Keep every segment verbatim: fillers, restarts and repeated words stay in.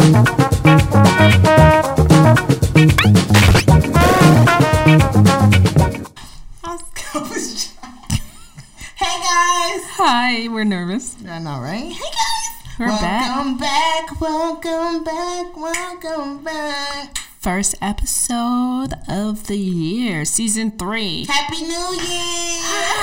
Hi, we're nervous. I know, right? Hey guys, we're welcome back. back. Welcome back. Welcome back. First episode of the year, season three. Happy New Year!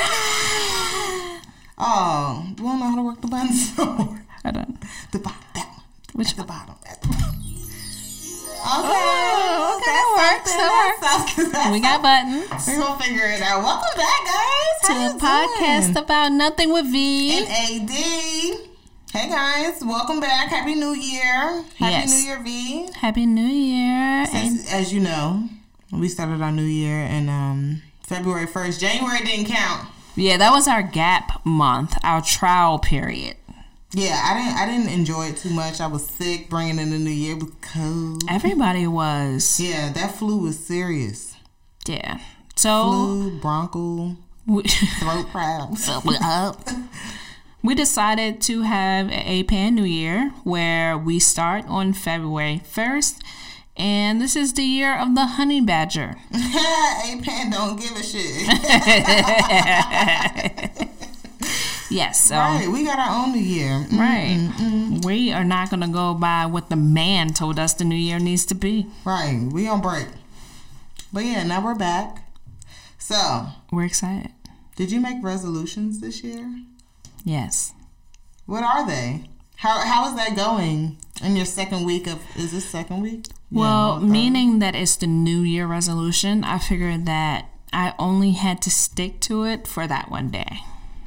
Oh, you don't know how to work the buttons? I don't. The bottom, that one. Which at the one? bottom? At the bottom. Okay, Oh, okay, that works. That works. That We got buttons. We're gonna figure it out. Welcome back, guys. To How a you podcast doing? about nothing with V. And A D. Hey guys, welcome back. Happy New Year. Happy Yes. New Year, V. Happy New Year. And Since, as you know, we started our new year in um, February first. January didn't count. yeah, that was our gap month, our trial period. Yeah, I didn't. I didn't enjoy it too much. I was sick bringing in the new year. It was cold. Everybody was. Yeah, that flu was serious. Yeah. So Flu, bronchial, we, throat problems. we decided to have a Pan New Year where we start on February first. And this is the year of the honey badger. A-Pan don't give a shit. Yes, so Right, we got our own new year. Mm, right. mm, mm. We are not going to go by what the man told us the new year needs to be. Right, we on break. But yeah, now we're back. So, We're excited. did you make resolutions this year? Yes. What are they? How how is that going in your second week of? Is this second week? Well, Yeah, third. meaning that it's the new year resolution, I figured that I only had to stick to it for that one day.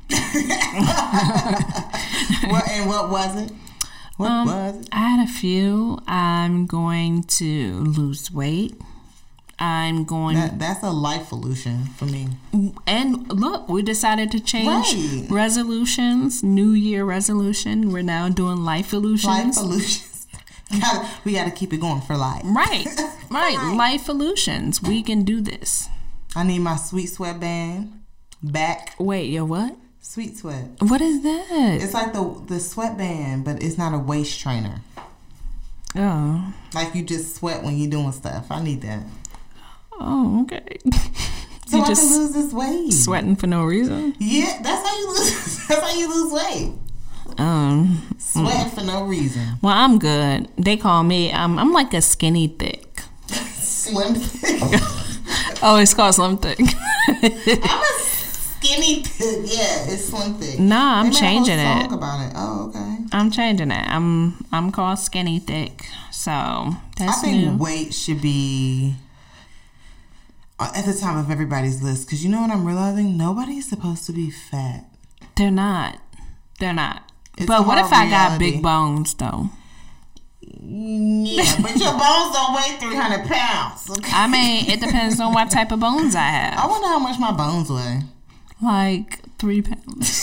What and what was it? What Um, was it? I had a few. I'm going to lose weight. I'm going That that's a life solution for me. and look, we decided to change Right. resolutions. New year resolution. We're now doing life solutions. Life solutions. gotta, we got to keep it going for life. Right, right. Life solutions. We can do this. I need my sweet sweatband back. Wait, your what? Sweet sweat. What is that? It's like the the sweatband, but it's not a waist trainer. Oh, Like you just sweat when you're doing stuff. I need that. oh, okay. So You I just can lose this weight. sweating for no reason. Yeah, that's how you lose. That's how you lose weight. Um. Sweating for no reason. Well, I'm good. They call me. Um, I'm like a skinny thick. Slim thick. Oh, it's called slim thick. I'm a skinny thick. Yeah, it's slim thick. Nah, I'm They made a changing whole it. song about it. Oh, okay. I'm changing it. I'm I'm called skinny thick. So that's I think new. weight should be at the top of everybody's list because you know what I'm realizing? Nobody's supposed to be fat. They're not. They're not. It's but a what if hard I got reality. big bones though? Yeah, but your bones don't weigh three hundred pounds. Okay? I mean, it depends on what type of bones I I have. wonder how much my bones weigh. Like three pounds.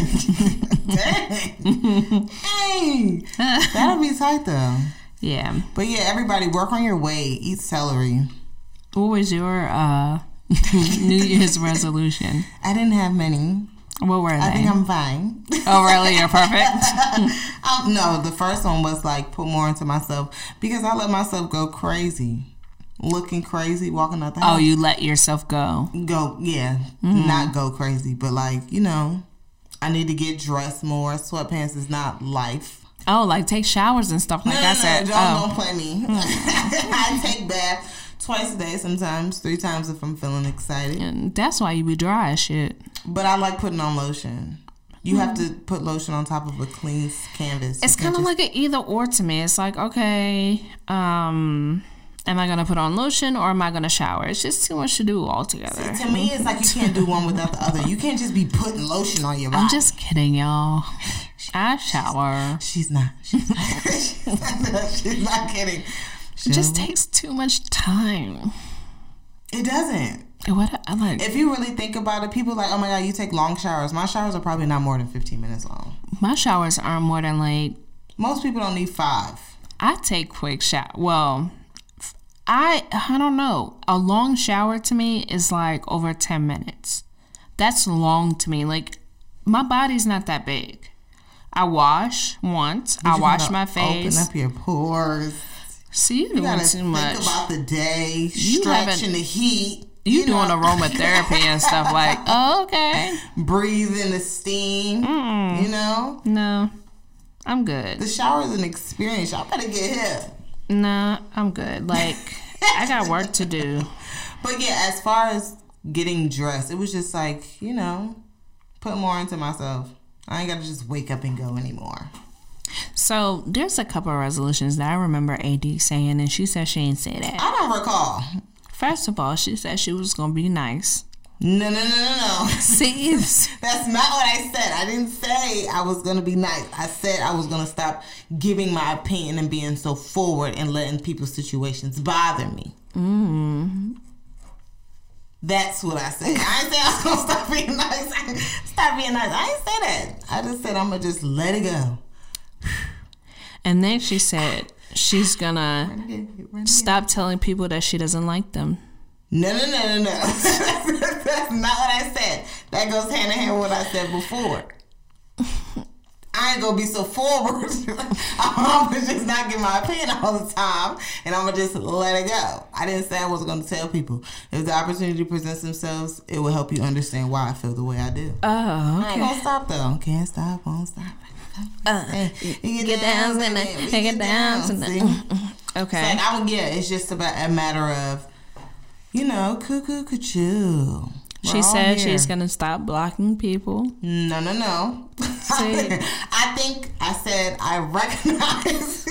Dang. Hey, that'll be tight though. Yeah. But yeah, everybody work on your weight. Eat celery. What was your uh, New Year's resolution? I didn't have many. What were they? I think I'm fine. Oh, really? You're perfect? um, no, the first one was like put more into myself because I let myself go crazy. Looking crazy, walking out the house. Oh, you let yourself go. Go, yeah. Mm-hmm. Not go crazy, but like, you know, I need to get dressed more. Sweatpants is not life. Oh, like take showers and stuff like no, I no, said. no, don't, oh. don't play me. I take baths twice a day sometimes, three times if I'm feeling excited. And that's why you be dry as shit. But I like putting on lotion. You have to put lotion on top of a clean canvas. It's kind of like an either or to me. It's like, okay, um, am I going to put on lotion or am I going to shower? It's just too much to do altogether. To me, it's like you can't do one without the other. You can't just be putting lotion on your body. I'm just kidding, y'all. I shower. She's not. She's not. She's not, she's not kidding. It just takes too much time. It doesn't. What I like. If you really think about it, people are like, oh my God, you take long showers. My showers are probably not more than fifteen minutes long. My showers aren't more than like. Most people don't need five. I take quick shower. Well, I I don't know. A long shower to me is like over ten minutes. That's long to me. Like my body's not that big. I wash once. But I you wash gotta my face. Open up your pores. See, you You doing gotta too think much. about the day, You stretching haven't- the heat. You, you doing know. aromatherapy and stuff like, oh, okay. Breathe in the steam. Mm. You know? No, I'm good. The shower is an experience. Y'all better get here. Nah, I'm good. Like, I got work to do. But yeah, as far as getting dressed, it was just like, you know, put more into myself. I ain't got to just wake up and go anymore. So, there's a couple of resolutions that I remember A D saying, and she said she ain't say that. I don't recall. First of all, she said she was going to be nice. No, no, no, no, no. See? That's not what I said. I didn't say I was going to be nice. I said I was going to stop giving my opinion and being so forward and letting people's situations bother me. Mm. That's what I said. I ain't say I was going to stop being nice. Stop being nice. I ain't say that. I just said I'm going to just let it go. And then she said she's going to stop telling people that she doesn't like them. No, no, no, no, no. That's not what I said. That goes hand in hand with what I said before. I ain't gonna be so forward. I'm gonna just not give my opinion all the time, and I'm gonna just let it go. I didn't say I wasn't gonna tell people. If the opportunity presents themselves, it will help you understand why I feel the way I do. Oh, okay. I ain't gonna stop though. Can't stop, won't stop. Uh, Hey, you get down, down, and we get down, and See? okay. It's like, I would, yeah, it's just about a matter of, you know, cuckoo, cuckoo. She said she's going to stop blocking people. No, no, no. See? I think I said I recognize.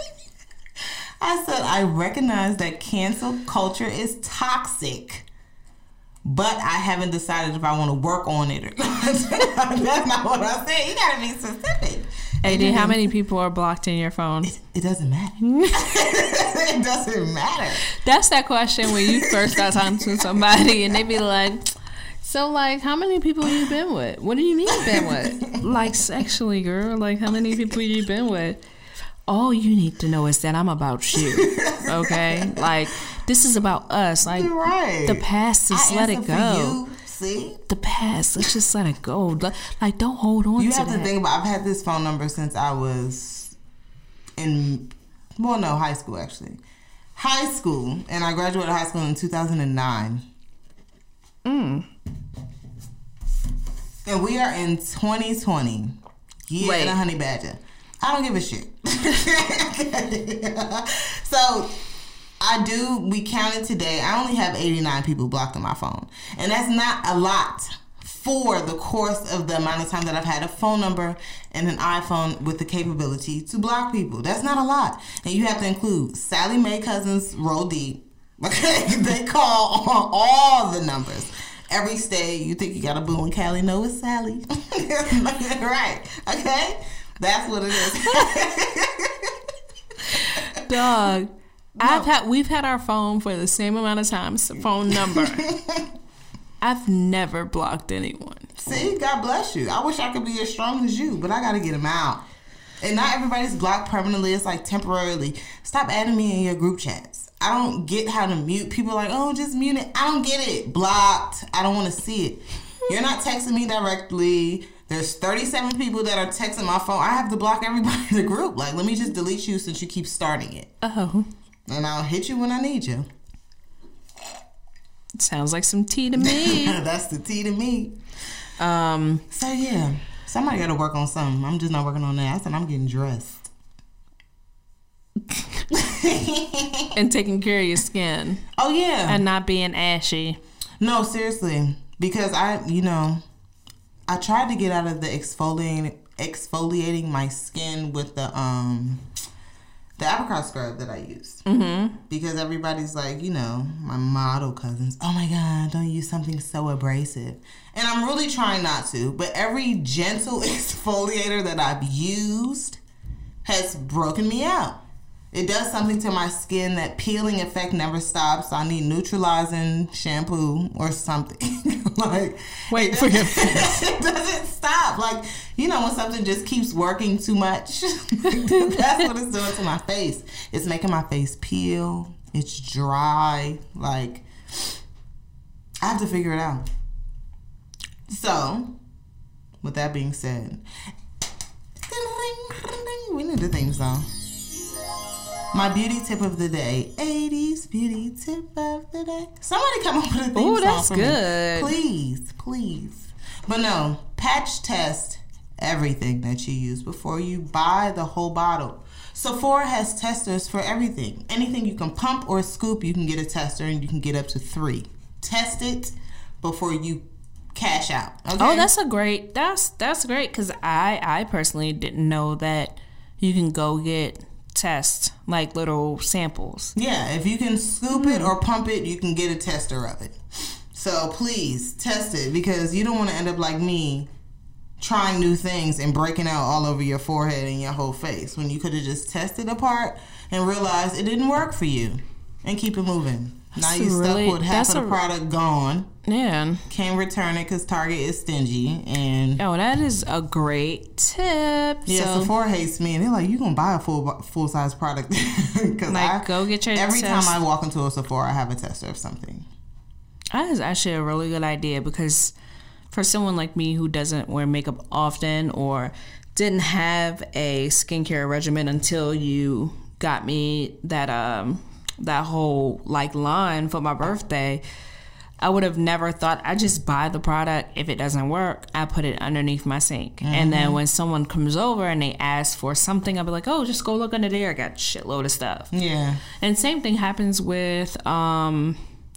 I said I recognize that cancel culture is toxic, but I haven't decided if I want to work on it or not. That's not what I said. You got to be specific. A D, how many people are blocked in your phone? It, it doesn't matter. It doesn't matter. That's that question when you first start talking to somebody and they be like, so, like, how many people you been with? What do you mean been with? Like, sexually, girl. Like, how many people you been with? All you need to know is that I'm about you, okay? Like, this is about us. Like, You're right. the past, just I let it answer go. for you. See? The past, let's just let it go. Like, don't hold on You to have that. to think about, I've had this phone number since I was in, well, no, high school, actually. High school, and I graduated high school in two thousand nine. Mm. And we are in twenty twenty. Yeah, Wait. and a honey badger. I don't give a shit. So, I do, we counted today. I only have eighty-nine people blocked on my phone. And that's not a lot for the course of the amount of time that I've had a phone number and an iPhone with the capability to block people. That's not a lot. And you have to include Sally Mae Cousins, Roll Deep. Okay? They call on all the numbers. Every state, you think you got a boo in Cali? No, it's Sally. Right. Okay? That's what it is. Dog. I've had we've had our phone for the same amount of times, phone number. I've never blocked anyone. See, God bless you. I wish I could be as strong as you, but I gotta get them out. And not everybody's blocked permanently. It's like temporarily. Stop adding me in your group chats. I don't get how to mute. People are like, oh, just mute it. I don't get it. Blocked. I don't want to see it. You're not texting me directly. There's thirty-seven people that are texting my phone. I have to block everybody in the group. Like, let me just delete you since you keep starting it. Oh. And I'll hit you when I need you. Sounds like some tea to me. That's the tea to me. Um. So, yeah. Somebody got to work on something. I'm just not working on that. I said I'm getting dressed. And taking care of your skin. Oh, yeah. And not being ashy. No, seriously. Because I, you know, I tried to get out of the exfoliating, exfoliating my skin with the, um... the apricot scrub that I use. Mm-hmm. Because everybody's like, you know, my model cousins, oh my God, don't use something so abrasive. And I'm really trying not to, but every gentle exfoliator that I've used has broken me out. It does something to my skin. That peeling effect never stops. I need neutralizing shampoo or something. Like, Wait for your face. It doesn't stop. Like, you know when something just keeps working too much? That's what it's doing to my face. It's making my face peel. It's dry. Like, I have to figure it out. So, with that being said, we need a theme song. My beauty tip of the day. eighties beauty tip of the day. Somebody come up with a theme Ooh, song that's for good. me. Please, please. But no, patch test everything that you use before you buy the whole bottle. Sephora has testers for everything. Anything you can pump or scoop, you can get a tester, and you can get up to three. Test it before you cash out. Okay? Oh, that's a great. That's that's great because I I personally didn't know that you can go get tests like little samples. Yeah, if you can scoop mm. it or pump it, you can get a tester of it. So please test it because you don't want to end up like me, trying new things and breaking out all over your forehead and your whole face when you could have just tested a part and realized it didn't work for you and keep it moving. Now you're really, stuck with half of the a, product gone. Yeah. Can't return it because Target is stingy. And oh, that is a great tip. Yeah, so, Sephora hates me and they're like, you gonna buy a full full size product? Because like, I, go get your every test. time I walk into a Sephora, I have a tester of something. That is actually a really good idea because for someone like me who doesn't wear makeup often or didn't have a skincare regimen until you got me that um that whole like line for my birthday, I would have never thought. I just buy the product. If it doesn't work, I put it underneath my sink. Mm-hmm. And then when someone comes over and they ask for something, I'll be like, oh, just go look under there. I got a shitload of stuff. Yeah. And same thing happens with um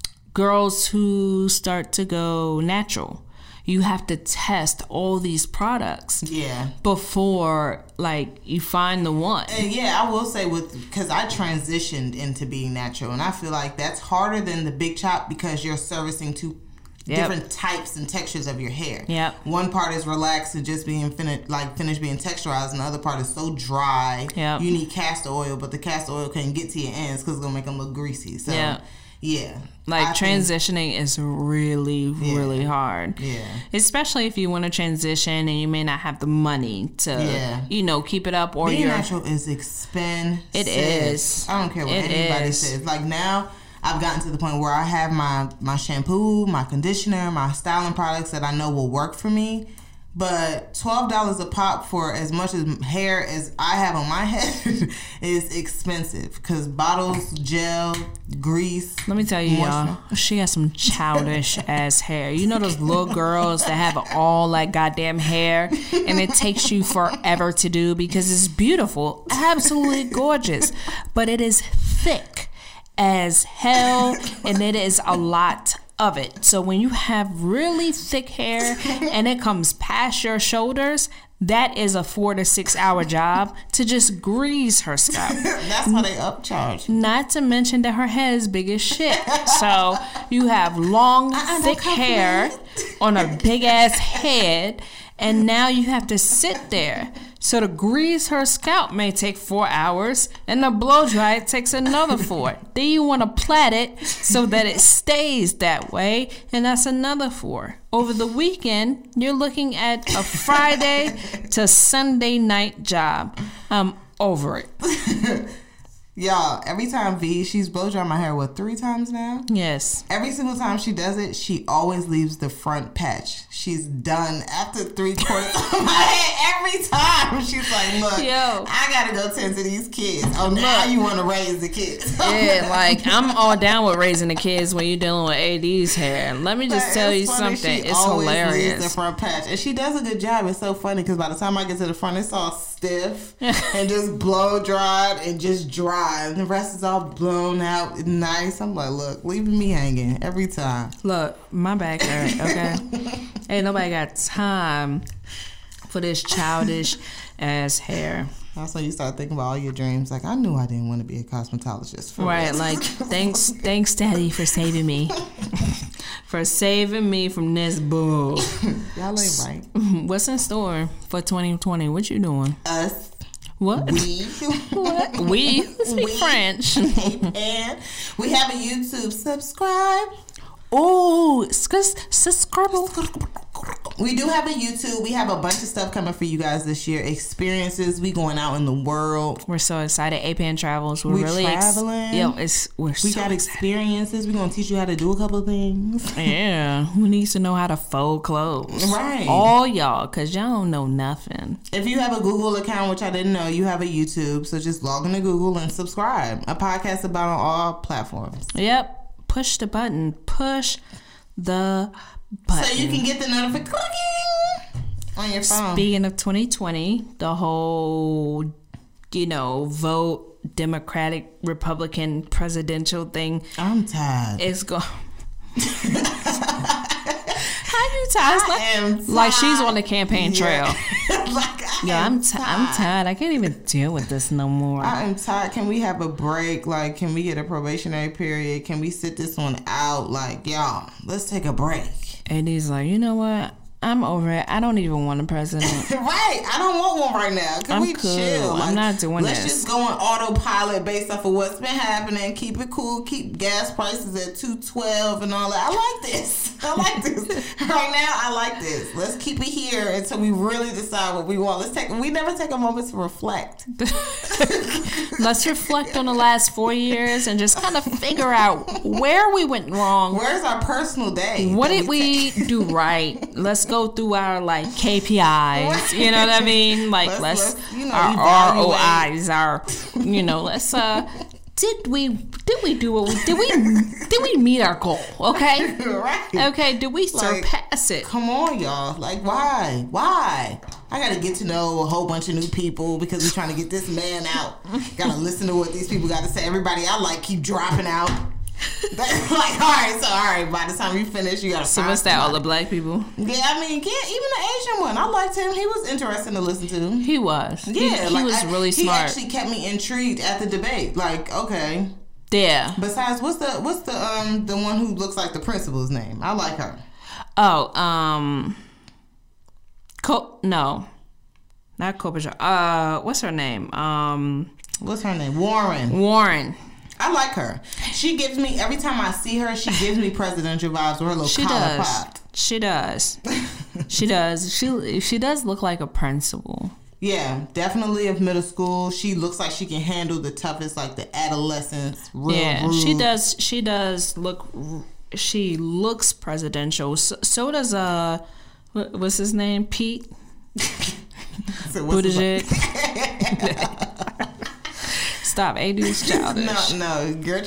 girls who start to go natural. You have to test all these products yeah. before, like, you find the one. And yeah, I will say with because I transitioned into being natural, and I feel like that's harder than the big chop because you're servicing two yep. different types and textures of your hair. Yep. One part is relaxed and just being finished, like finished being texturized, and the other part is so dry. Yep. You need castor oil, but the castor oil can't get to your ends because it's gonna make them look greasy. So. Yep. Yeah. Like I transitioning think, is really, yeah, really hard. Yeah. Especially if you want to transition and you may not have the money to, yeah. you know, keep it up or being you're... natural is expensive. It is. I don't care what it anybody is. says. Like now, I've gotten to the point where I have my, my shampoo, my conditioner, my styling products that I know will work for me. But twelve dollars a pop for as much as hair as I have on my head is expensive because bottles, gel, grease. Let me tell you, y'all, she has some childish ass hair. You know those little girls that have all like goddamn hair and it takes you forever to do because it's beautiful, absolutely gorgeous, but it is thick as hell and it is a lot of it. So when you have really thick hair and it comes past your shoulders, that is a four to six hour job to just grease her scalp. That's how they upcharge. Not to mention that her head is big as shit. So you have long, uh-uh, thick hair on a big ass head, and now you have to sit there. So to grease her scalp may take four hours, and the blow dry it takes another four. Then you want to plait it so that it stays that way, and that's another four. Over the weekend, you're looking at a Friday to Sunday night job. I'm over it. Y'all, every time V, she's blow dry my hair, what, three times now? Yes. Every single time she does it, she always leaves the front patch. She's done after three quarters of my hair. Every time she's like, look, Yo. I gotta go tend to these kids. Oh, now you want to raise the kids. Yeah, like, I'm all down with raising the kids when you're dealing with A D's hair. Let me just but tell you funny. something. She it's always hilarious. Leaves the front patch. And she does a good job. It's so funny because by the time I get to the front, it's all stiff and just blow dried and just dry. And the rest is all blown out and nice. I'm like, look, leaving me hanging every time. Look, my back hurt, okay? Ain't nobody got time for this childish ass hair. That's when you start thinking about all your dreams. Like, I knew I didn't want to be a cosmetologist. For right, real. like, thanks, thanks, Daddy, for saving me. For saving me from this bull. Y'all ain't right. What's in store for twenty twenty? What you doing? Us. What? We. What? We? Speak we. French. And we have a YouTube. Subscribe. Oh, subscribe. We do have a YouTube. We have a bunch of stuff coming for you guys this year. Experiences. We going out in the world. We're so excited. A-Pan Travels. We're we really traveling. Ex- yo, it's we're we so got excited. experiences. We're gonna teach you how to do a couple of things. Yeah, who needs to know how to fold clothes? Right. All y'all, cause y'all don't know nothing. If you have a Google account, which I didn't know, you have a YouTube. So just log into Google and subscribe. A podcast about on all platforms. Yep. Push the button. Push the button. So you can get the notification on your phone. Speaking of twenty twenty, the whole, you know, vote Democratic Republican presidential thing. I'm tired. Is going. How you tired? I Like, am tired. like she's on the campaign trail. Yeah. like, I Yeah, am I'm t- I'm tired. I can't even deal with this no more. I am tired. Can we have a break? Like, can we get a probationary period? Can we sit this one out? Like, y'all, let's take a break. And he's like, you know what? I'm over it. I don't even want a president. Right. I don't want one right now. Can I'm we cool. chill? I'm not doing let's this. just go on autopilot based off of what's been happening. Keep it cool. Keep gas prices at two twelve and all that. I like this. I like this. Right now, I like this. Let's keep it here until we really decide what we want. Let's take. We never take a moment to reflect. Let's reflect on the last four years and just kind of figure out where we went wrong. Where's our personal day? What that did we take? do right? Let's go through our like K P Is. You know what I mean? Like Let's- let's, let's, you know, our evaluate. R O Is, our you know. Let's uh. Did we did we do what we did we did we meet our goal? Okay. Right. Okay. Did we Like, surpass it? Come on, y'all. Like, why? Why? I gotta get to know a whole bunch of new people because we're trying to get this man out. Gotta listen to what these people got to say. Everybody I like keep dropping out. That's like, all right, so all right, by the time you finish, you gotta So find what's that? All the somebody. black people? Yeah, I mean, yeah, even the Asian one. I liked him. He was interesting to listen to. He was. Yeah, he, he like, was I- really He smart. actually kept me intrigued at the debate. Like, okay. Yeah. Besides, what's the what's the um the one who looks like the principal's name? I like her. Oh, um, Co- no, not Klobuchar. Uh, what's her name? Um, What's her name? Warren. Warren. I like her. She gives me every time I see her. She gives me presidential vibes with her little She collar does. popped. She does. She does. She she does look like a principal. Yeah, definitely of middle school. She looks like she can handle the toughest, like the adolescents. Real Yeah, rude. she does. She does look. She looks presidential. So, so does uh, what, what's his name? Pete So what's the- Buttigieg. Stop, A dude's childish. No, no, girl.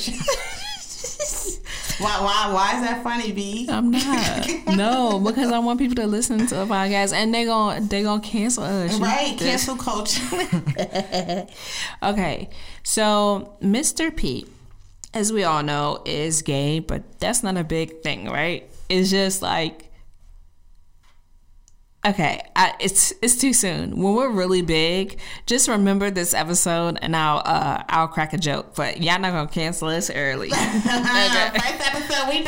why, why, why is that funny, B? I'm not. No, because I want people to listen to the podcast, and they gon' they gonna cancel us. Right, cancel culture. Okay, so Mister Pete, as we all know, is gay, but that's not a big thing, right? It's just like, okay, I, it's it's too soon. When we're really big, just remember this episode, and I'll uh, I'll crack a joke. But y'all not gonna cancel us early. Okay. First episode, we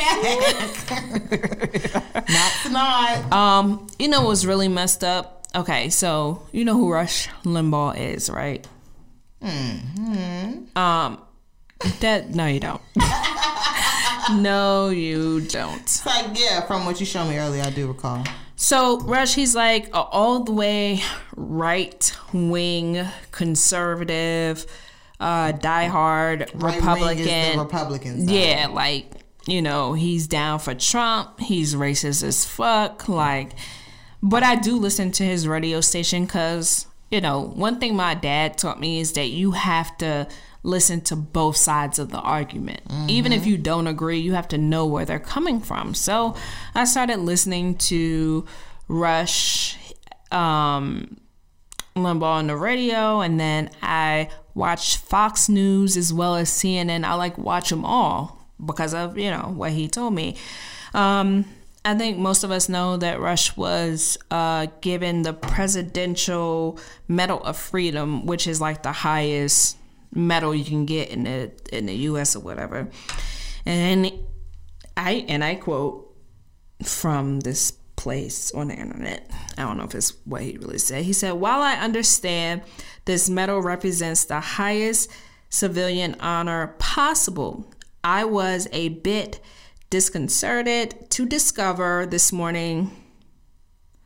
back. Not tonight. Um, you know what's really messed up? Okay, so you know who Rush Limbaugh is, right? Mm-hmm. Um, that no, you don't. No, you don't. It's like, yeah, from what you showed me earlier, I do recall. So Rush, he's like a all the way right wing conservative, uh, diehard Right Republican. wing is the Republican side. Yeah, like, you know, he's down for Trump. He's racist as fuck. Like, but I do listen to his radio station because, you know, one thing my dad taught me is that you have to listen to both sides of the argument. Mm-hmm. Even if you don't agree, you have to know where they're coming from. So I started listening to Rush um, Limbaugh on the radio, and then I watched Fox News as well as C N N. I like watch them all because of, you know, what he told me. Um, I think most of us know that Rush was uh, given the Presidential Medal of Freedom, which is like the highest medal you can get in the in the U S or whatever. And I and I quote from this place on the internet. I don't know if it's what he really said. He said, "While I understand this medal represents the highest civilian honor possible, I was a bit disconcerted to discover this morning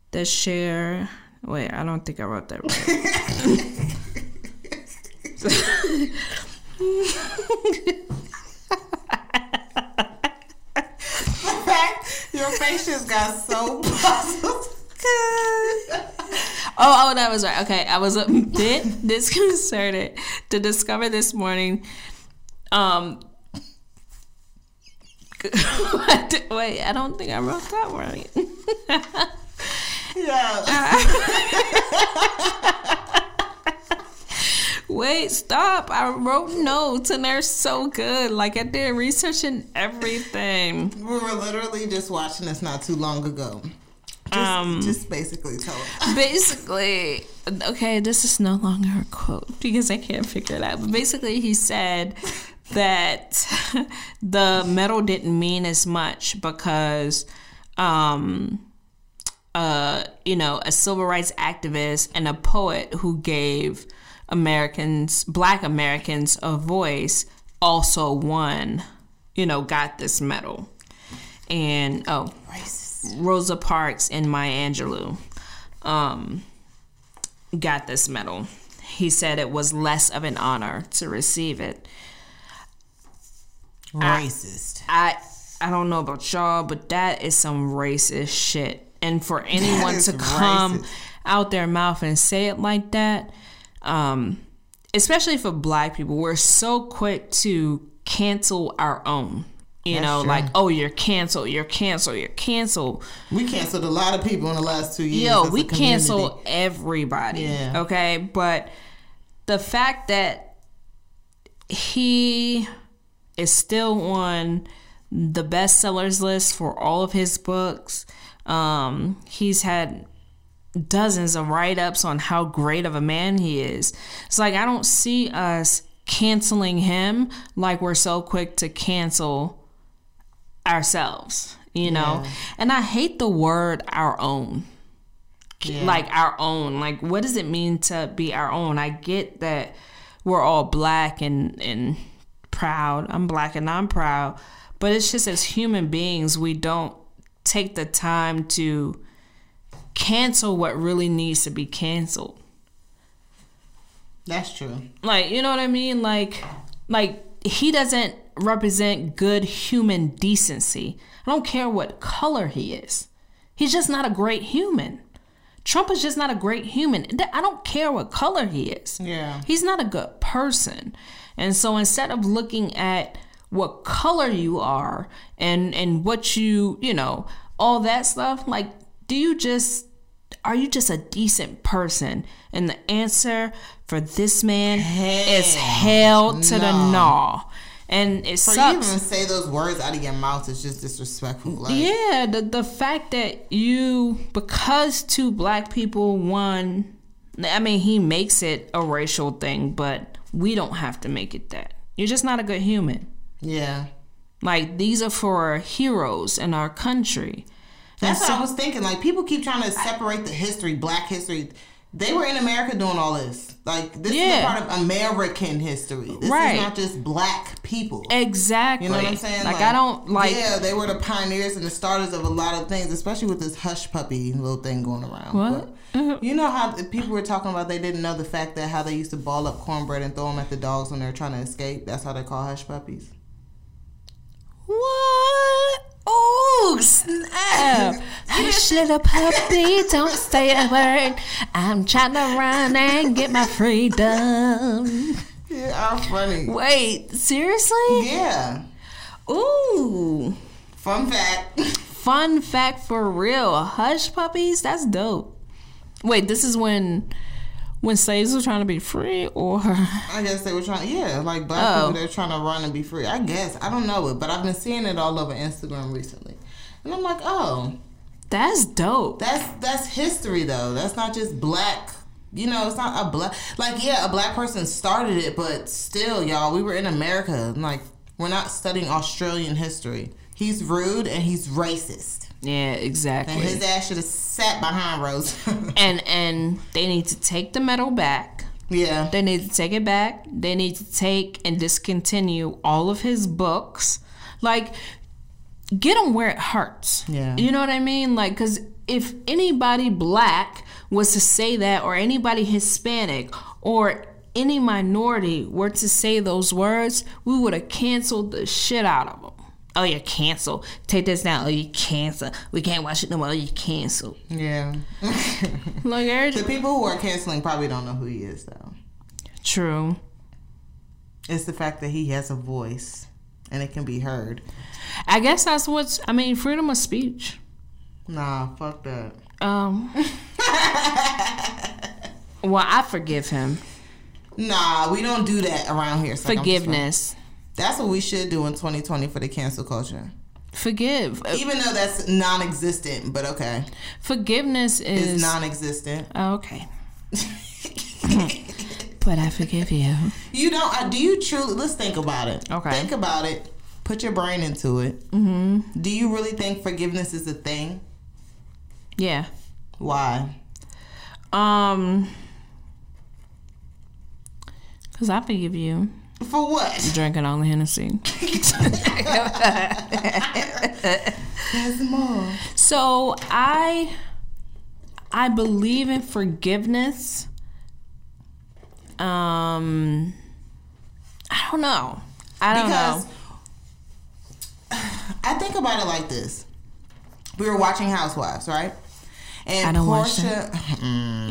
that share. Wait, I don't think I wrote that right. The fact your face just got so puzzled. oh, oh, that was right. Okay, I was a bit disconcerted to discover this morning. Um, wait, I don't think I wrote that right. Yeah. Wait, stop. I wrote notes and they're so good. Like, I did research and everything. We were literally just watching this not too long ago. Just, um, just basically told us. Basically, okay, this is no longer a quote because I can't figure it out. But basically, he said that the medal didn't mean as much because, um, uh, you know, a civil rights activist and a poet who gave Americans, Black Americans, a voice also won, you know, got this medal. And, oh, Racist. Rosa Parks and Maya Angelou um, got this medal. He said it was less of an honor to receive it. Racist. I, I, I don't know about y'all, but that is some racist shit. And for anyone to come racist. out their mouth and say it like that, um, especially for Black people, we're so quick to cancel our own. You That's know, true. Like, oh, you're canceled, you're canceled, you're canceled. We canceled a lot of people in the last two years. Yo, we cancel everybody. Yeah. Okay, but the fact that he is still on the bestsellers list for all of his books. Um, he's had dozens of write-ups on how great of a man he is. It's like, I don't see us canceling him like we're so quick to cancel ourselves, you know? Yeah. And I hate the word our own. Yeah. Like our own. Like, what does it mean to be our own? I get that we're all Black and, and proud. I'm Black and I'm proud. But it's just as human beings, we don't take the time to cancel what really needs to be canceled. That's true. Like, you know what I mean? Like, like he doesn't represent good human decency. I don't care what color he is. He's just not a great human. Trump is just not a great human. I don't care what color he is. Yeah. He's not a good person. And so instead of looking at what color you are and, and what you, you know, all that stuff, like, do you just, are you just a decent person? And the answer for this man hell, is hell to no. the gnaw. And it for sucks. you even say those words out of your mouth is just disrespectful. Like, yeah, the the fact that you, because two Black people won, I mean, he makes it a racial thing, but we don't have to make it that. You're just not a good human. Yeah. Like, these are for heroes in our country. That's so, what I was thinking. Like, people keep trying to separate the history, Black history. They were in America doing all this. Like, this yeah. is a part of American history. This right. is not just Black people. Exactly. You know what I'm saying? Like, like, I don't, like... Yeah, they were the pioneers and the starters of a lot of things, especially with this hush puppy little thing going around. What? But you know how people were talking about they didn't know the fact that how they used to ball up cornbread and throw them at the dogs when they were trying to escape? That's how they call hush puppies. What? Oh, snap. Hush, little puppy, don't say a word. I'm trying to run and get my freedom. Yeah, I'm funny. Wait, seriously? Yeah. Ooh. Fun fact. Fun fact for real. Hush puppies? That's dope. Wait, this is when... When slaves were trying to be free, or I guess they were trying, yeah, like Black oh. people, they're trying to run and be free. I guess I don't know it, but I've been seeing it all over Instagram recently, and I'm like, oh, that's dope. That's that's history though. That's not just Black. You know, it's not a Black. Like, yeah, a Black person started it, but still, y'all, we were in America. Like, we're not studying Australian history. He's rude and he's racist. Yeah, exactly. And his ass should have sat behind Rose. and and they need to take the medal back. Yeah. They need to take it back. They need to take and discontinue all of his books. Like, get him where it hurts. Yeah. You know what I mean? Like, because if anybody black was to say that, or anybody Hispanic or any minority were to say those words, we would have canceled the shit out of them. Oh, you're canceled. Take this down. Oh, you cancel. We can't watch it no more. Oh, you cancel. Yeah. Like, the people who are canceling probably don't know who he is, though. True. It's the fact that he has a voice and it can be heard. I guess that's what's, I mean, freedom of speech. Nah, fuck that. Um. Well, I forgive him. Nah, we don't do that around here. So Forgiveness. That's what we should do in twenty twenty for the cancel culture. Forgive. Even though that's non-existent, but okay. Forgiveness is... It's non-existent. Oh, okay. But I forgive you. You don't... Do you truly... Let's think about it. Okay. Think about it. Put your brain into it. Mm-hmm. Do you really think forgiveness is a thing? Yeah. Why? Um... Because I forgive you. For what? Drinking all the Hennessy. That's more. So I I believe in forgiveness. Um I don't know. I don't because know. I think about it like this. We were watching Housewives, right? And I don't Portia, watch that.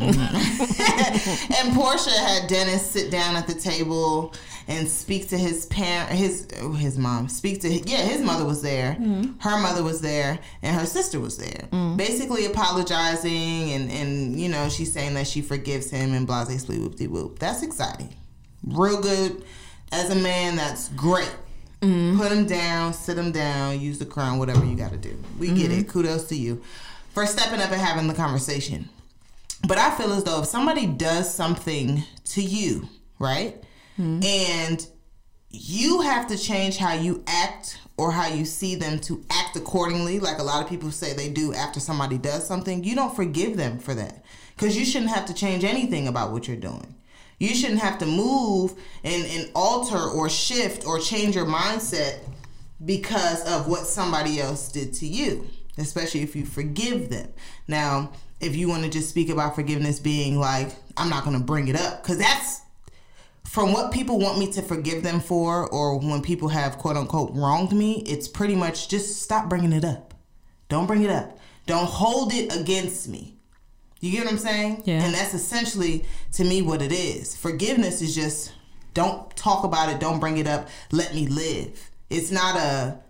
and Portia had Dennis sit down at the table and speak to his parent, his his mom. Speak to his, yeah, his mother was there, mm-hmm. her mother was there, and her sister was there. Mm-hmm. Basically apologizing, and and you know she's saying that she forgives him and blase splee whoop de whoop. That's exciting, real good. As a man, that's great. Mm-hmm. Put him down, sit him down, use the crown, whatever you got to do. We mm-hmm. get it. Kudos to you for stepping up and having the conversation. But I feel as though if somebody does something to you, right? Mm-hmm. And you have to change how you act or how you see them to act accordingly, like a lot of people say they do after somebody does something, you don't forgive them for that. Because you shouldn't have to change anything about what you're doing. You shouldn't have to move and, and alter or shift or change your mindset because of what somebody else did to you, especially if you forgive them. Now, if you want to just speak about forgiveness being like, I'm not going to bring it up, because that's from what people want me to forgive them for, or when people have quote unquote wronged me, it's pretty much just stop bringing it up. Don't bring it up. Don't hold it against me. You get what I'm saying? Yeah. And that's essentially, to me, what it is. Forgiveness is just, don't talk about it, don't bring it up, let me live. It's not a,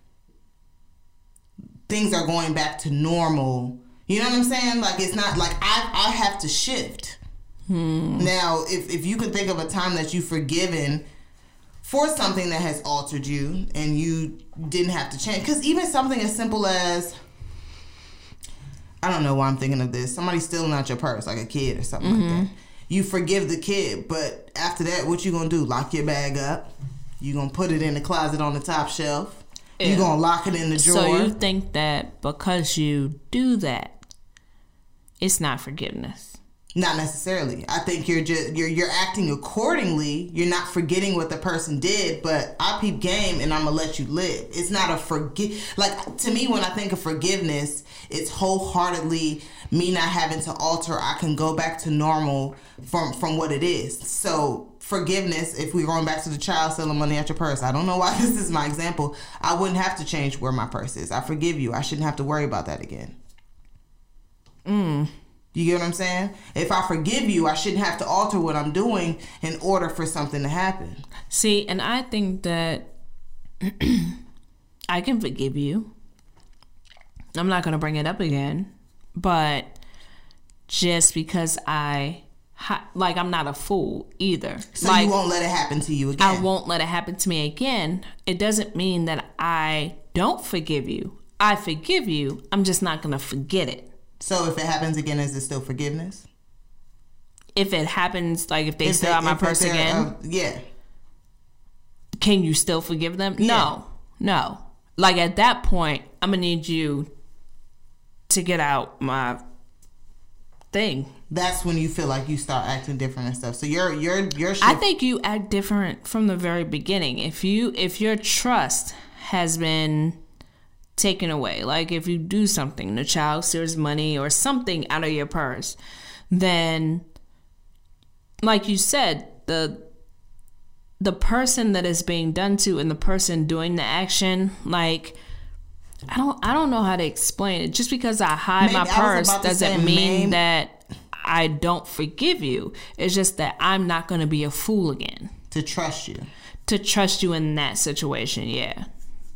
things are going back to normal. You know what I'm saying? Like, it's not like I I have to shift. Hmm. Now, if, if you could think of a time that you've forgiven for something that has altered you and you didn't have to change. Because even something as simple as, I don't know why I'm thinking of this. Somebody stealing out your purse, like a kid or something mm-hmm. like that. You forgive the kid, but after that, what you gonna do? Lock your bag up. You gonna put it in the closet on the top shelf. Yeah. You gonna lock it in the drawer. So you think that because you do that, it's not forgiveness? Not necessarily. I think you're just you're you're acting accordingly. You're not forgetting what the person did, but I peep game and I'm gonna let you live. It's not a forget. Like, to me, when I think of forgiveness, it's wholeheartedly me not having to alter. I can go back to normal from from what it is. So forgiveness, if we're going back to the child stealing money out your purse, I don't know why this is my example. I wouldn't have to change where my purse is. I forgive you. I shouldn't have to worry about that again. Mm. You get what I'm saying? If I forgive you, I shouldn't have to alter what I'm doing in order for something to happen. See, and I think that I can forgive you. I'm not going to bring it up again. But just because I, like, I'm not a fool either. So like, you won't let it happen to you again? I won't let it happen to me again. It doesn't mean that I don't forgive you. I forgive you. I'm just not going to forget it. So if it happens again, is it still forgiveness? If it happens, like if they steal out my purse again, uh, yeah. Can you still forgive them? Yeah. No, no. Like at that point, I'm gonna need you to get out my thing. That's when you feel like you start acting different and stuff. So you're you're you're. I think you act different from the very beginning. If you if your trust has been taken away. Like if you do something, the child steals money or something out of your purse, then like you said, the the person that is being done to and the person doing the action, like I don't I don't know how to explain it. Just because I hide Maybe my purse doesn't mean maybe. that I don't forgive you. It's just that I'm not going to be a fool again. To trust you. To trust you in that situation, yeah.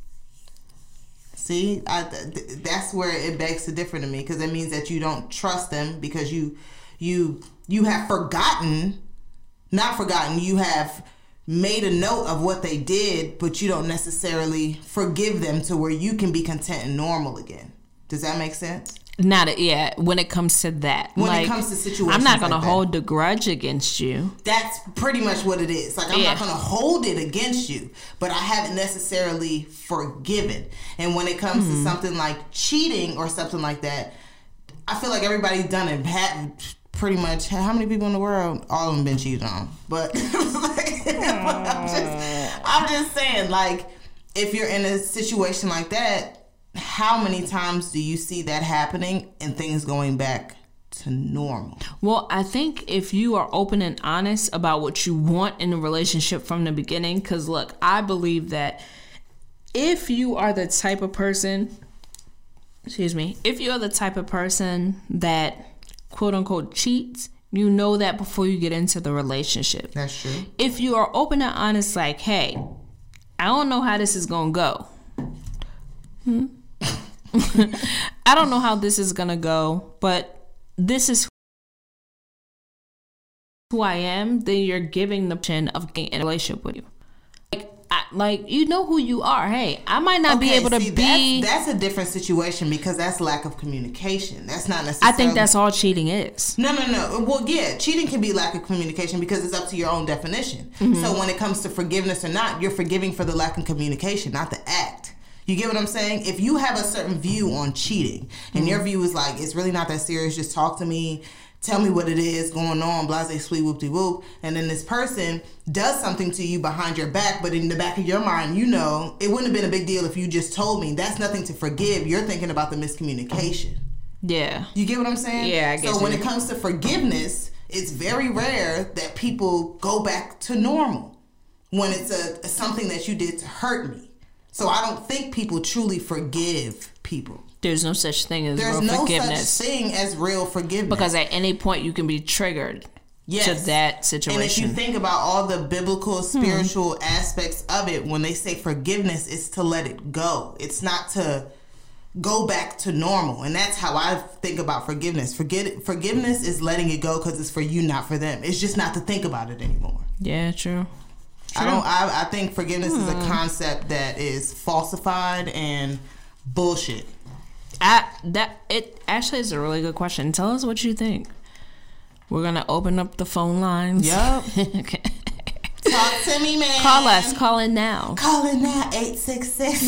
See, I, th- that's where it begs to differ to me, because it means that you don't trust them because you you you have forgotten, not forgotten, you have made a note of what they did, but you don't necessarily forgive them to where you can be content and normal again. Does that make sense? Not a, yeah. When it comes to that, when like, it comes to situations, I'm not gonna like hold the grudge against you. That's pretty much what it is. Like I'm yeah. not gonna hold it against you, but I haven't necessarily forgiven. And when it comes mm-hmm. to something like cheating or something like that, I feel like everybody's done it. Had pretty much. How many people in the world? All of them been cheated on. But, like, but I'm just, I'm just saying, like, if you're in a situation like that, how many times do you see that happening and things going back to normal? Well, I think if you are open and honest about what you want in a relationship from the beginning, because look, I believe that if you are the type of person, excuse me, if you are the type of person that quote unquote cheats, you know that before you get into the relationship. That's true. If you are open and honest, like, hey, I don't know how this is going to go. Hmm? I don't know how this is gonna go, but this is who I am. Then you're giving the option of getting in a relationship with you. Like, I, like you know who you are. Hey, I might not okay, be able to see, be. That's, that's a different situation because that's lack of communication. That's not necessarily. I think that's all cheating is. No, no, no. Well, yeah, cheating can be lack of communication because it's up to your own definition. Mm-hmm. So when it comes to forgiveness or not, you're forgiving for the lack of communication, not the act. You get what I'm saying? If you have a certain view on cheating and mm-hmm. your view is like, it's really not that serious, just talk to me, tell me what it is going on, blase, sweet, whoop-de-whoop, and then this person does something to you behind your back, but in the back of your mind, you know, it wouldn't have been a big deal if you just told me. That's nothing to forgive. You're thinking about the miscommunication. Yeah. You get what I'm saying? Yeah, I get So you. when it comes to forgiveness, it's very rare that people go back to normal when it's a something that you did to hurt me. So I don't think people truly forgive people. There's no such thing as There's real no forgiveness. such thing as real forgiveness. Because at any point you can be triggered yes. to that situation. And if you think about all the biblical, spiritual hmm. aspects of it, when they say forgiveness, it's to let it go. It's not to go back to normal. And that's how I think about forgiveness. Forget Forgiveness is letting it go because it's for you, not for them. It's just not to think about it anymore. Yeah, true. True. I don't. I, I think forgiveness hmm. is a concept that is falsified and bullshit. I, that it actually is a really good question. Tell us what you think. We're gonna open up the phone lines. Yup. Okay. Talk to me, man. Call us. Call in now. Call in now. eight six six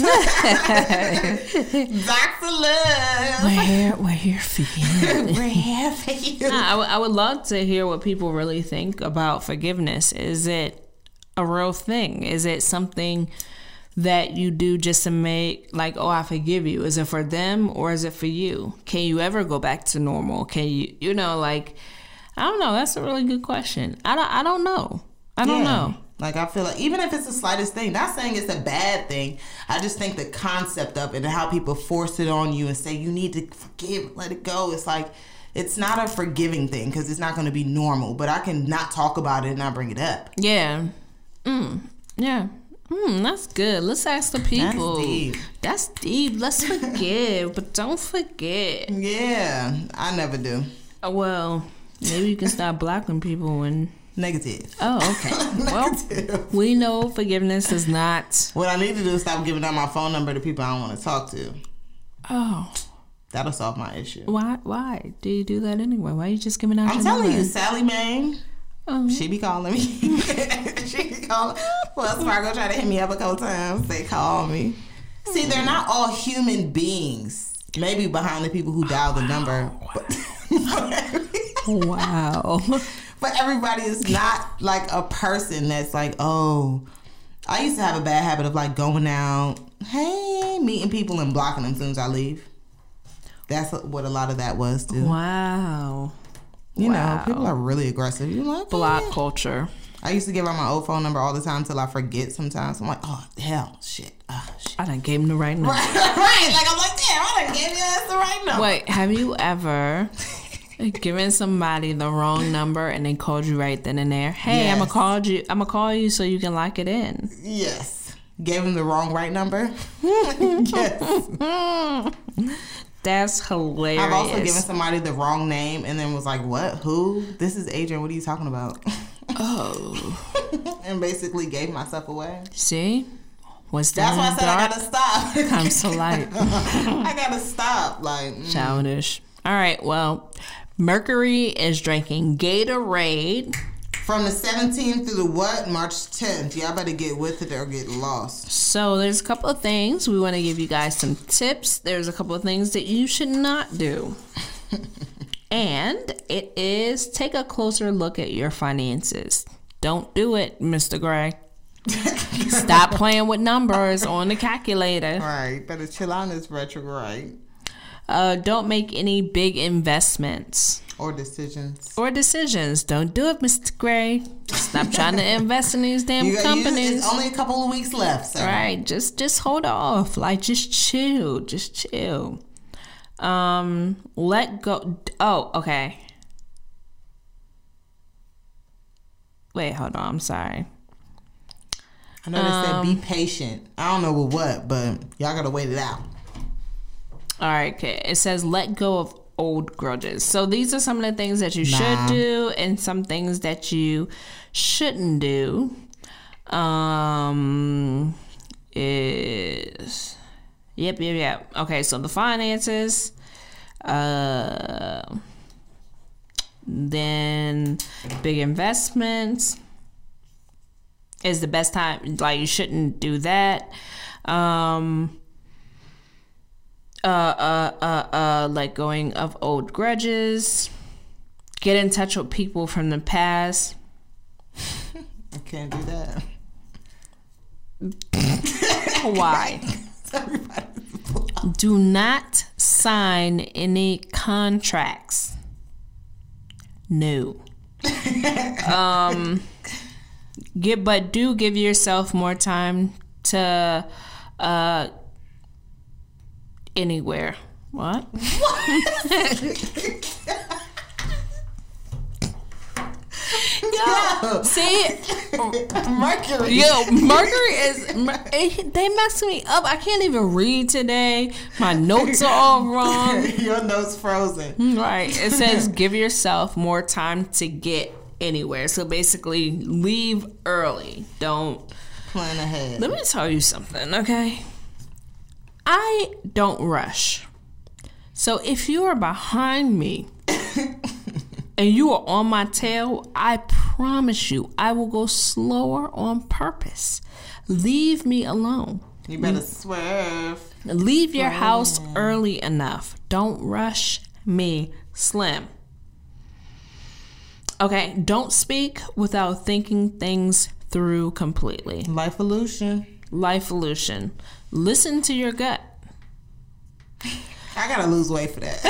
Doctor Love. We're here. We're here for you. We're here for you. Nah, I, w- I would love to hear what people really think about forgiveness. Is it a real thing? Is it something that you do just to make, like, oh, I forgive you? Is it for them or is it for you? Can you ever go back to normal? Can you, you know, like, I don't know. That's a really good question. I don't, I don't know. I don't yeah. know. Like, I feel like even if it's the slightest thing, not saying it's a bad thing, I just think the concept of it and how people force it on you and say you need to forgive, let it go. It's like, it's not a forgiving thing because it's not going to be normal, but I can not talk about it and not bring it up. Yeah. Mm. Yeah. Mm, that's good. Let's ask the people. That's deep. That's deep. Let's forgive, but don't forget. Yeah, I never do. Uh, well, maybe you can start blocking people when... Negative. Oh, okay. Well, we know forgiveness is not... What I need to do is stop giving out my phone number to people I don't want to talk to. Oh. That'll solve my issue. Why? Why do you do that anyway? Why are you just giving out I'm your telling number? you, Sally Mae. Um, she be calling me. she be calling. Well, Spargo tried to hit me up a couple times. They call me. See, they're not all human beings. Maybe behind the people who dial the number. But, wow. But everybody is not like a person that's like, oh, I used to have a bad habit of like going out. Hey, meeting people and blocking them as soon as I leave. That's what a lot of that was too. Wow. You wow. know, people are really aggressive. You like block yeah. culture. I used to give out my old phone number all the time till I forget sometimes. I'm like, oh, hell, shit. Oh, shit. I done gave him the right number. Right, right. Like, I'm like, damn, I done gave you that's the right number. Wait, have you ever given somebody the wrong number and they called you right then and there? Hey, Yes. I'm gonna call you. I'm gonna call you so you can lock it in. Yes. Gave him the wrong right number? Yes. That's hilarious. I've also given somebody the wrong name and then was like, what? Who? This is Adrian. What are you talking about? Oh. And basically gave myself away. See? What's That's why I said dark I gotta stop. comes to light. I gotta stop. Like, mm. Childish. All right, well, Mercury is drinking Gatorade. From the seventeenth through the what? March tenth. Y'all better get with it or get lost. So there's a couple of things. We want to give you guys some tips. There's a couple of things that you should not do. And it is take a closer look at your finances. Don't do it, Mister Gray. Stop playing with numbers on the calculator. Right. Better chill on this retrograde. Uh, don't make any big investments. Or decisions. Or decisions. Don't do it, Mister Gray. Stop trying to invest in these damn You got, you companies. just, it's only a couple of weeks left. So. Right. Just just hold off. Like, just chill. Just chill. Um, let go. Oh, okay. Wait, hold on. I'm sorry. I know they Um, said be patient. I don't know with what, but y'all gotta wait it out. All right. Okay. It says let go of old grudges. So these are some of the things that you Nah. should do and some things that you shouldn't do. Um, is yep, yep, yep. Okay. So the finances. Uh, then big investments is the best time. Like, you shouldn't do that. Um, uh, uh, uh, uh, like going of old grudges. Get in touch with people from the past. I can't do that. Why? Do not sign any contracts. No. um, give, but do give yourself more time to uh, anywhere. What? Yo, see, Mercury. yo, Mercury is, it, they messed me up. I can't even read today. My notes are all wrong. Your notes frozen. Right. It says give yourself more time to get anywhere. So basically, leave early. Don't Plan ahead. Let me tell you something, okay? I don't rush. So if you are behind me and you are on my tail, I promise you I will go slower on purpose. Leave me alone. You better swerve. Leave your house early enough. Don't rush me, Slim. Okay, don't speak without thinking things through completely. Life illusion. Life illusion. Listen to your gut. I gotta lose weight for that.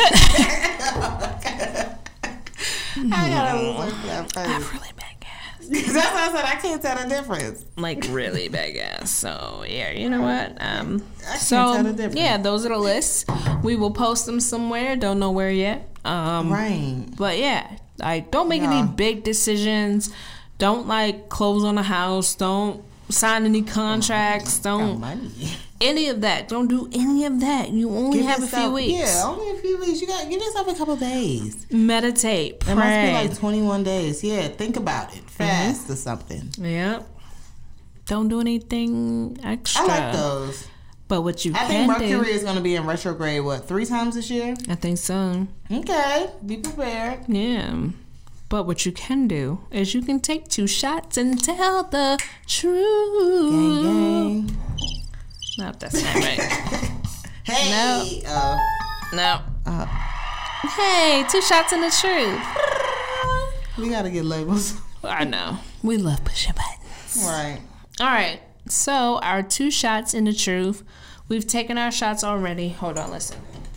I gotta lose weight for that I have first. really bad gas. That's why I said I can't tell the difference. Like, really bad gas. So, yeah, you know what? Um, I can't so, tell the difference. yeah, those are the lists. We will post them somewhere. Don't know where yet. Um, Right. But, yeah, like, don't make Yeah. any big decisions. Don't, like, close on a house. Don't sign any contracts. Got Don't money. any of that. Don't do any of that. You only Give have a yourself- few weeks. Yeah, only a few weeks. You got give yourself a couple days. Meditate. Pray. It must be like twenty-one days. Yeah, think about it. Fast or something. Yeah. Don't do anything extra. I like those. But what you I can think Mercury do, is going to be in retrograde, what, three times this year? I think so. Okay, be prepared. Yeah. But what you can do is you can take two shots and tell the truth. Gang, gang. No, that's not right. Hey. No. Uh, No. uh, Hey, two shots in the truth. we got to get labels. I know. We love pushing buttons. Right. All right. So, our two shots in the truth. We've taken our shots already. Hold on, listen.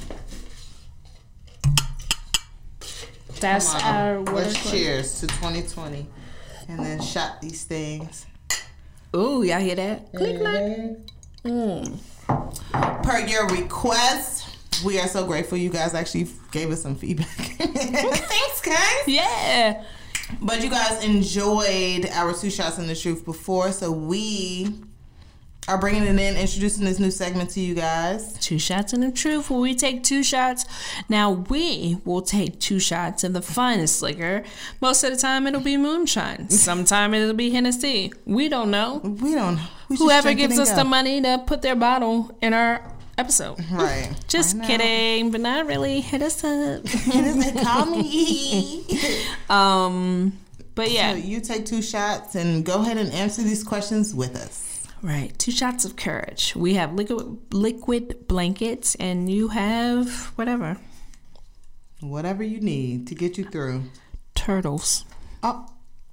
That's our water. Let's cheers to twenty twenty. And then shot these things. Ooh, y'all hear that? Click, click. Mm. Per your request, we are so grateful you guys actually gave us some feedback. Thanks, guys. Yeah. But you guys enjoyed our two shots in the truth before, so we are bringing it in, introducing this new segment to you guys. Two shots in the truth, where we take two shots. Now, we will take two shots of the finest liquor. Most of the time, it'll be moonshine. Sometime it'll be Hennessy. We don't know. We don't know. We Whoever gives us go. the money to put their bottle in our episode. Right. Just kidding, but not really. Hit us up. Hit us up. Call me. um, but yeah. So you take two shots and go ahead and answer these questions with us. Right. Two shots of courage. We have liquid liquid blankets, and you have whatever. Whatever you need to get you through. Turtles. Oh.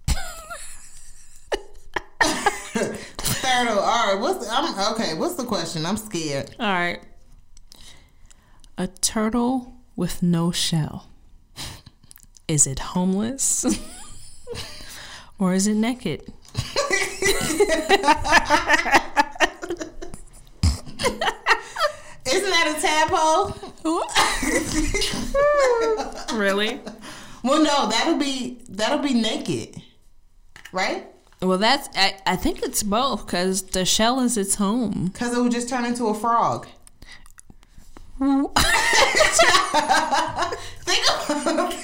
Turtle. All right. What's the, I'm okay? What's the question? I'm scared. All right. A turtle with no shell. Is it homeless, or is it naked? Isn't that a tadpole? Really? Well, no, that'll be that'll be naked, right? Well, that's I, I think it's both, because the shell is its home. Because it would just turn into a frog. Think of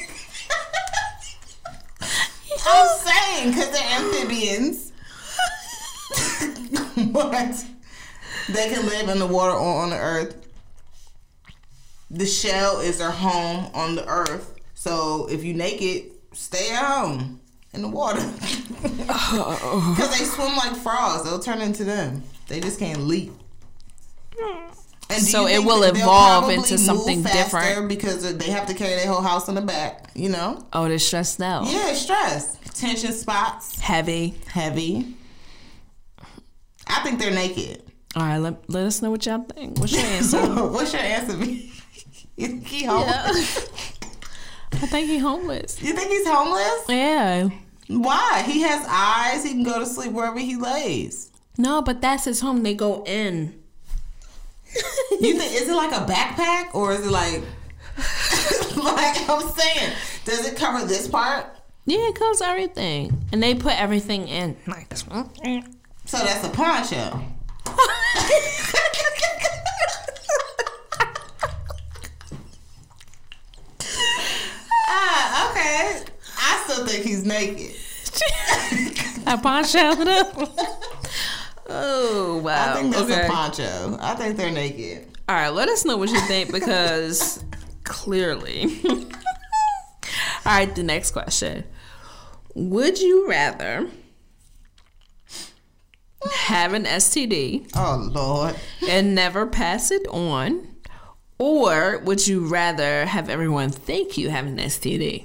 I'm saying, because they're amphibians. What? They can live in the water or on the earth. The shell is their home on the earth. So if you naked, stay at home in the water. Because they swim like frogs. They'll turn into them. They just can't leap. And so it will evolve into something different because they have to carry their whole house on the back, you know? Oh, they're stressed out. Yeah, stress. Tension spots. Heavy. Heavy. I think they're naked. All right, let, let us know what y'all think. What's your answer? What's your answer? Is he homeless? Yeah. I think he's homeless. You think he's homeless? Yeah. Why? He has eyes. He can go to sleep wherever he lays. No, but that's his home. They go in. You think, is it like a backpack, or is it like like I'm saying, does it cover this part? Yeah, it covers everything, and they put everything in like this one. So that's a poncho. Ah, okay. I still think he's naked. A poncho. Oh, wow. I think that's okay. a poncho. I think they're naked. All right, let us know what you think, because clearly. All right, the next question. Would you rather have an S T D oh, Lord, and never pass it on, or would you rather have everyone think you have an S T D?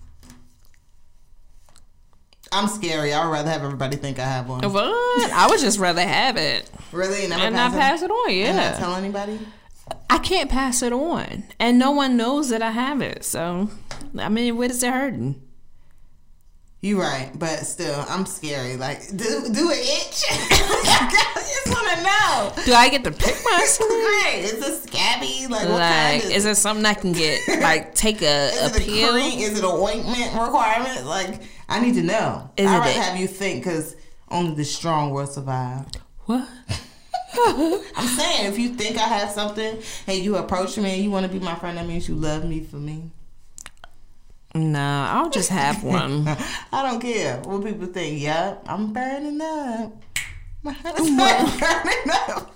I'm scary. I would rather have everybody think I have one. What? I would just rather have it. Really? Never and pass not it? pass it on, yeah. And not tell anybody? I can't pass it on. And no one knows that I have it. So, I mean, what is it hurting? You right, but still, I'm scary. Like, do do it itch? I just want to know. Do I get to pick my skin? Right. Is it scabby? Like, what like kind is it something I can get? Like, take a, is a it pill? A cream? Is it an ointment requirement? Like, I need to know. Is I'd it rather a- have you think, because only the strong will survive. What? I'm saying, if you think I have something and you approach me and you want to be my friend, that means you love me for me. Nah, I'll just have one. I don't care what people think. Yep, I'm burning up. My heart's burning up.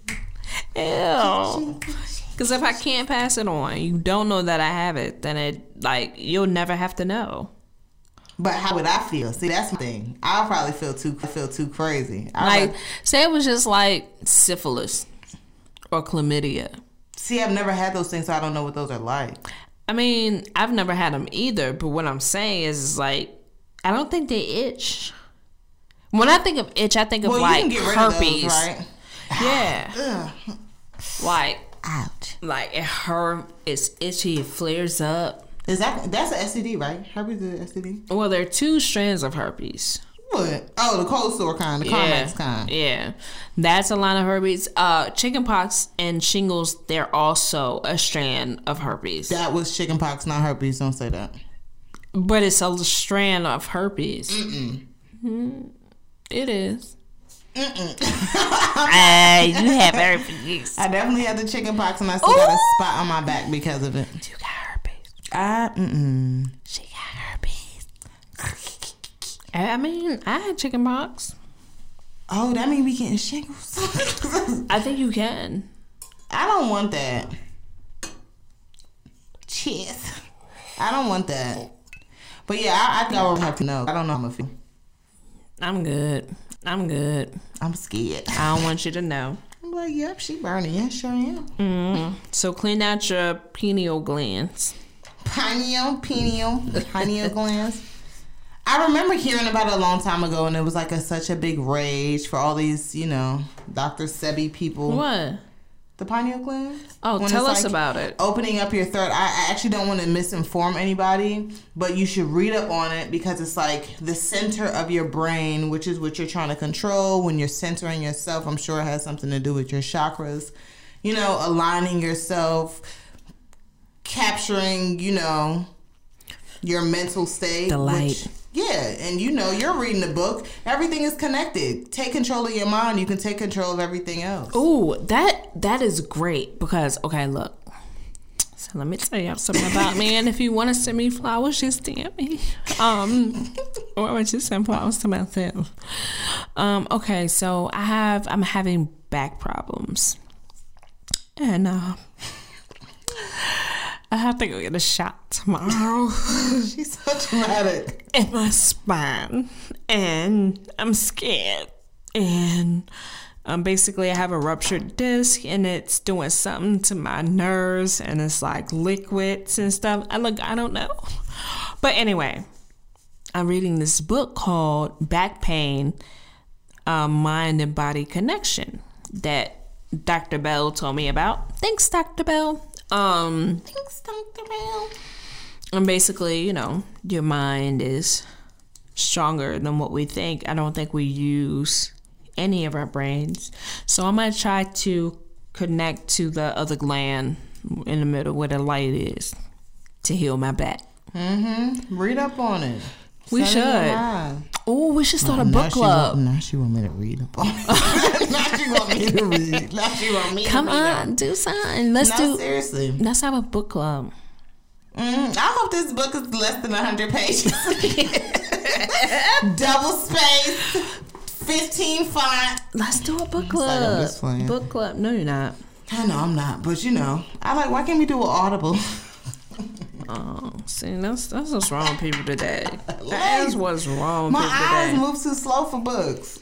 Ew. Because if I can't pass it on, you don't know that I have it, then it, like, you'll never have to know. But how would I feel? See, that's the thing. I'll probably feel too feel too crazy. I Like, like, say it was just like syphilis or chlamydia. see, I've never had those things, so I don't know what those are like. I mean, I've never had them either, but what I'm saying is, is like, I don't think they itch. When I think of itch, I think of Well, like you can get rid herpes. of those, right? Yeah. Ugh. Like, ouch. Like it hurt. It's itchy. It flares up. Is that that's an S T D, right? Herpes is an S T D. Well, there are two strands of herpes. What? Oh, the cold sore kind, the yeah, Carmex kind. Yeah, that's a line of herpes. Uh, chickenpox and shingles, they're also a strand of herpes. That was chickenpox, not herpes. Don't say that. But it's a strand of herpes. Mm-mm. Mm, it is. Mm-mm. uh, you have herpes. I definitely had the chickenpox, and I still Ooh. got a spot on my back because of it. You got herpes. I mm-mm. She got herpes. I mean, I had chickenpox. Oh, that means we getting shingles. I think you can. I don't want that. Cheers. I don't want that. But yeah, I, I think I would have to know. I don't know how I'm feel. I'm good. I'm good. I'm scared. I don't want you to know. I'm like, yep, she burning. Yeah, sure am. Mm-hmm. So clean out your pineal glands. Pineal, pineal, pineal glands. I remember hearing about it a long time ago, and it was like a, such a big rage for all these, you know, Doctor Sebi people. What? The pineal gland? Oh, when tell us like about it. Opening up your throat. I, I actually don't want to misinform anybody, but you should read up on it because it's like the center of your brain, which is what you're trying to control. When you're centering yourself, I'm sure it has something to do with your chakras. You know, aligning yourself, capturing, you know, your mental state. The light. Which, yeah, and you know, you're reading the book. Everything is connected. Take control of your mind. You can take control of everything else. Ooh, that that is great because, okay, look. So let me tell y'all something about me. And if you want to send me flowers, just D M me. Um, or just send flowers to myself. Um, okay, so I have, I'm having back problems. And, uh... I have to go get a shot tomorrow. She's so dramatic. In my spine. And I'm scared. And um, basically I have a ruptured disc and it's doing something to my nerves and it's like liquids and stuff. I look, I don't know. But anyway, I'm reading this book called Back Pain, uh, Mind and Body Connection that Doctor Bell told me about. Thanks, Doctor Bell. Um, Thanks, Doctor Bell. And basically, you know, your mind is stronger than what we think. I don't think we use any of our brains. So I'm going to try to connect to the other gland in the middle where the light is to heal my back. Mm-hmm. Read up on it. We Send should. Oh, we should start no, a book club. Now she want me to read up on it. Now she want me to read. Now she want me Come to read. Come on, do something. Let's no, do. seriously. Let's have a book club. Mm, I hope this book is less than one hundred pages. Double space, fifteen font. Let's do a book club. Like book club. No, you're not. I know I'm not, but you know, I like. Why can't we do an Audible? Oh, see, that's that's what's wrong with people today. That is what's wrong with My people eyes today. move too slow for books.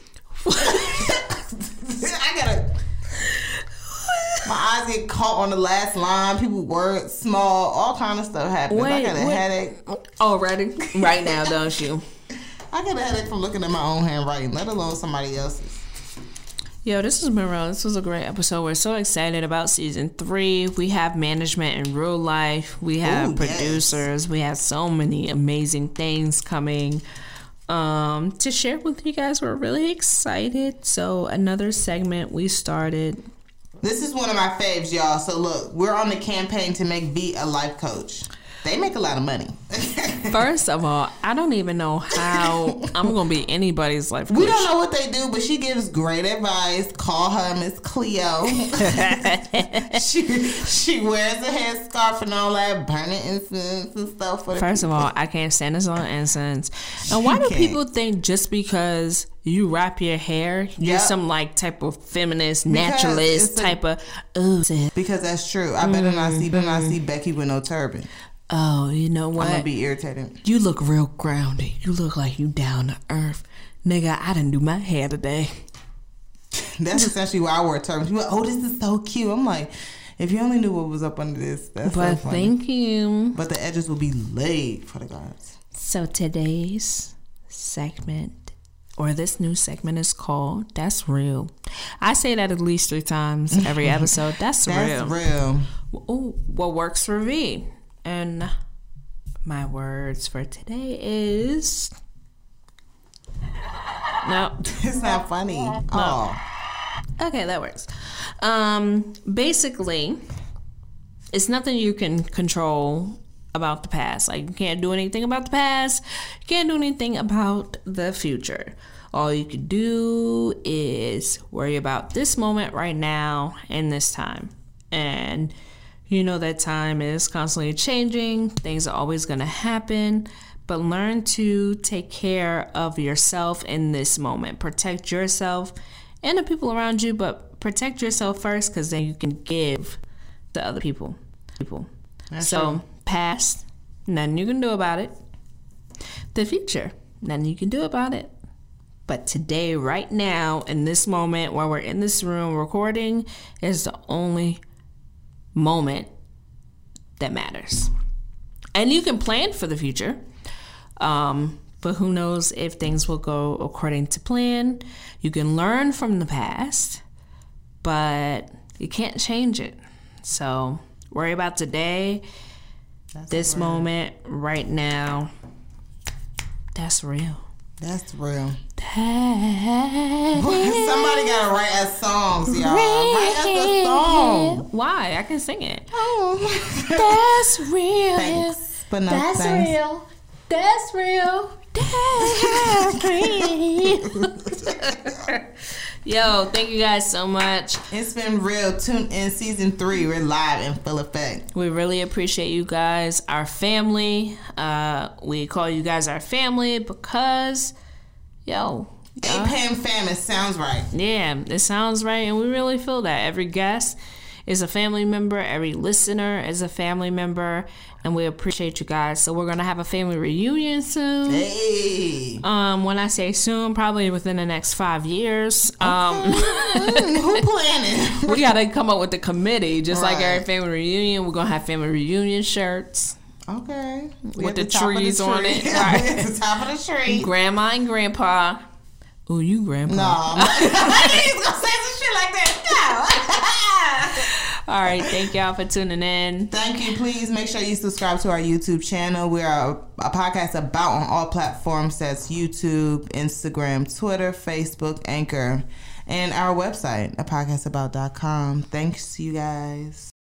I gotta. My eyes get caught on the last line. People words small. All kind of stuff happens. Wait, I got a wait. headache. Already? Right now, don't you? I get a headache from looking at my own handwriting, let alone somebody else's. Yo, this has been real. This was a great episode. We're so excited about season three. We have management in real life. We have Ooh, producers. Yes. We have so many amazing things coming um, to share with you guys. We're really excited. So another segment we started. This is one of my faves, y'all. So look, we're on the campaign to make V a life coach. They make a lot of money. First of all, I don't even know how I'm going to be anybody's life coach. We don't know what they do, but she gives great advice. Call her Miss Cleo. she she wears a headscarf and all that, burning incense and stuff. For the First people. of all, I can't stand this on incense. And why do can't. people think just because you wrap your hair, you're Yep. some like type of feminist, Because naturalist it's a- type of, oh, Because that's true. I better not see better not see Becky with no turban. oh, you know what? I'm gonna be irritated. You look real grounded. You look like you down to earth. Nigga, I didn't do my hair today. That's essentially why I wear a turban. She's like, oh, this is so cute. I'm like, if you only knew what was up under this, that's But so funny. thank you. But the edges will be laid for the gods. So today's segment or this new segment is called That's Real. I say that at least three times every episode. That's, That's real. real. Ooh, what works for V? And my words for today is... No. It's not funny. No. Oh. Okay, that works. Um, basically, it's nothing you can control about the past. Like, you can't do anything about the past. You can't do anything about the future. All you can do is worry about this moment right now and this time. And you know that time is constantly changing. Things are always going to happen. But learn to take care of yourself in this moment. Protect yourself and the people around you, but protect yourself first, because then you can give to other people. People. That's so true. Past, nothing you can do about it. The future, nothing you can do about it. But today, right now, in this moment, while we're in this room recording, is the only moment that matters. And you can plan for the future, um, but who knows if things will go according to plan. You can learn from the past, but you can't change it. So worry about today. That's this moment right now. That's real. That's real. That Somebody gotta write us songs, y'all. Write us a song. Why? I can sing it. Oh. That's real. Thanks, but no That's thanks. real. That's real. That's real. Yo, thank you guys so much. It's been real. Tune in season three. We're live in full effect. We really appreciate you guys, our family. Uh, we call you guys our family because, yo. Ain't Pam Fam, it sounds right. Yeah, it sounds right, and we really feel that. Every guest is a family member. Every listener is a family member, and we appreciate you guys. So we're going to have a family reunion soon. Hey. Um, when I say soon, probably within the next five years. Okay. Um, Who planning? We got to come up with the committee. Just right. like every family reunion, we're going to have family reunion shirts. Okay. We with the, the trees the on tree. it. Right. At the top of the tree. Grandma and grandpa. Oh, you grandpa. No. I think he's going to say some shit like that. No. All right. Thank y'all for tuning in. Thank you. Please make sure you subscribe to our YouTube channel. We are a, a podcast about on all platforms. That's YouTube, Instagram, Twitter, Facebook, Anchor, and our website, a podcast about dot com. Thanks, you guys.